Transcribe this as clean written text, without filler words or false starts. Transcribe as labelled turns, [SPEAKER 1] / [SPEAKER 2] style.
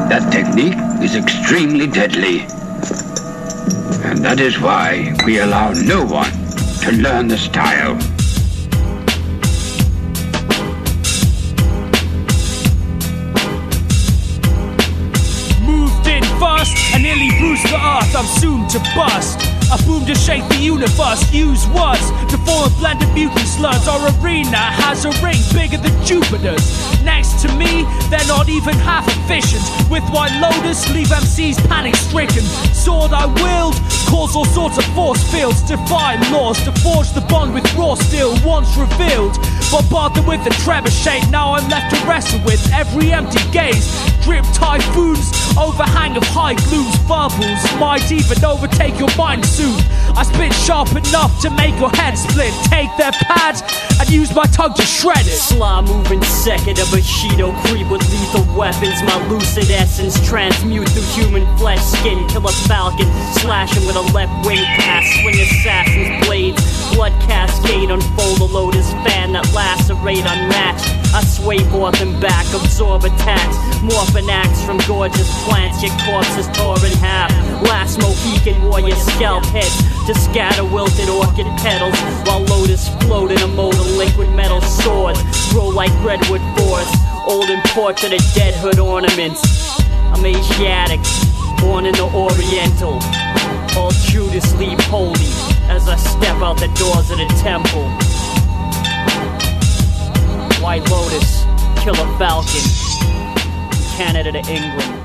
[SPEAKER 1] That technique is extremely deadly. And that is why we allow no one to learn the style.
[SPEAKER 2] Moved in fast and nearly bruised the earth, I'm soon to bust. A boom to shake the universe, use words to form a blend of mutant slurs. Our arena has a ring bigger than Jupiter's. Next to me, they're not even half efficient. With White Lotus, leave MCs panic stricken. Sword I wield, cause all sorts of force fields. Defy laws to forge the bond with raw steel once revealed. Bombard them with the trebuchet, now I'm left to wrestle with every empty gaze. Drip typhoons, overhang of high glooms, verbals might even overtake your mind soon. I spit sharp enough to make your head split. Take their pads and use my tongue to shred it.
[SPEAKER 3] Sly moving second, a Bushido creep with lethal weapons. My lucid essence transmute through human flesh skin. Kill a falcon, slash him with a left wing pass. Swing assassin's blades, blood cascade. Unfold a lotus fan that lacerate unmatched. I sway forth and back, absorb attacks. Morph an axe from gorgeous plants. Your corpses tore in half. Last Mohican warrior scalp hits to scatter wilted orchid petals, while lotus float in a mold of liquid metal swords. Grow like redwood forests, old and portrait of deadhood ornaments. I'm Asiatic, born in the Oriental. All Judas leave holy as I step out the doors of the temple. White Lotus, Killer Falcon, Canada to England.